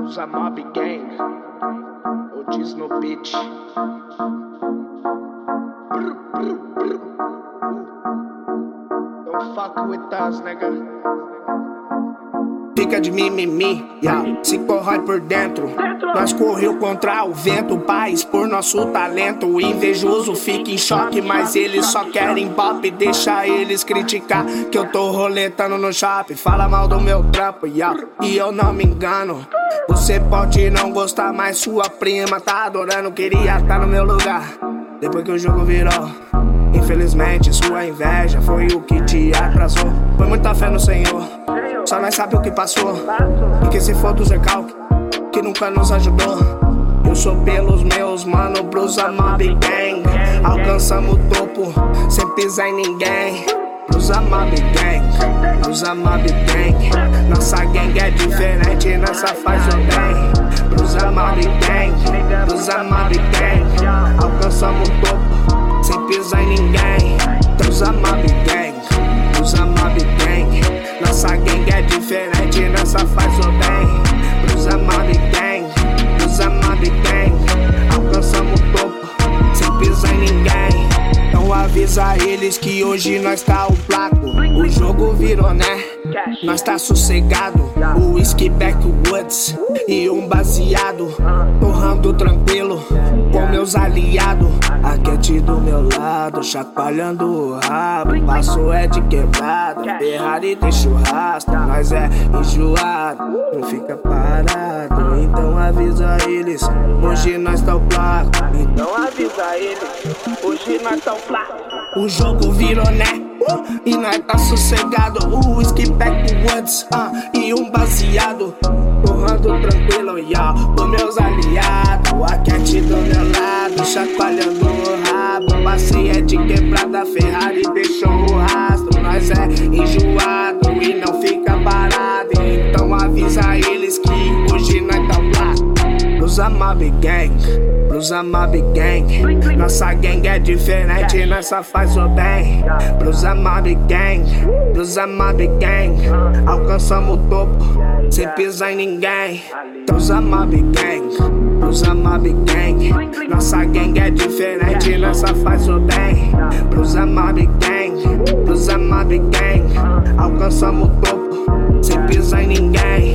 Usa Mob Gang, ou diz no beat. Don't fuck with us, nigga. Fica de mimimi, yeah. Se corrói por dentro. Nós correu contra o vento pra expor nosso talento. O invejoso fica em choque, mas eles só querem pop. Deixa eles criticar que eu tô roletando no shopping. Fala mal do meu trampo, yeah. E eu não me engano. Você pode não gostar, mas sua prima tá adorando. Queria tá no meu lugar depois que o jogo virou. Infelizmente sua inveja foi o que te atrasou. Foi muita fé no Senhor, só nós sabe o que passou. E que se for do Zecalque, que nunca nos ajudou. Eu sou pelos meus mano, Brusa Mob Gang. Alcançamos o topo, sem pisar em ninguém. Brusa Mob Gang, Brusa Mob Gang. Nossa gang é diferente, nossa faz o bem. Brusa Mob Gang, Brusa Mob Gang. Alcançamos o topo, sem pisar em ninguém. Brusa Mob Gang, Brusa Mob Gang. Nossa gang é diferente, nossa faz o bem. Brusa Mob Gang, Brusa Mob Gang. Alcançamos o topo, sem pisar em ninguém. Então avisa eles que hoje nós tá o placo. O jogo virou, né? Nós tá sossegado. O whisky backwoods e um baseado. Torrando tranquilo com meus aliados. A Cat do meu lado, chacoalhando o rabo. Passo é de quebrada, Ferrari tem churrasco. Nós é enjoado, não fica parado. Então avisa eles, hoje nós tá o placo. Então avisa eles, hoje nós tá o placo. O jogo virou, né? E nós tá sossegado. O whisky backwoods e um baseado. Torrando tranquilo, yeah, com meus aliados. A Cat do meu lado, chacoalhando o rabo. Passei é de quebrada, Ferrari deixou o rastro. Nós é enjoado e não fica parado. Então avisa eles que hoje nós tá placo. Brusa Mob Gang, Brusa Mob Gang. Nossa gang é diferente, nossa faz o bem. Brusa Mob Gang, Brusa Mob Gang. Alcançamos o topo, sem pisar em ninguém. Brusa Mob Gang, Brusa Mob Gang. Nossa gang é diferente, nossa faz o bem. Brusa Mob Gang, Brusa Mob Gang. Alcançamos o topo, sem pisar em ninguém.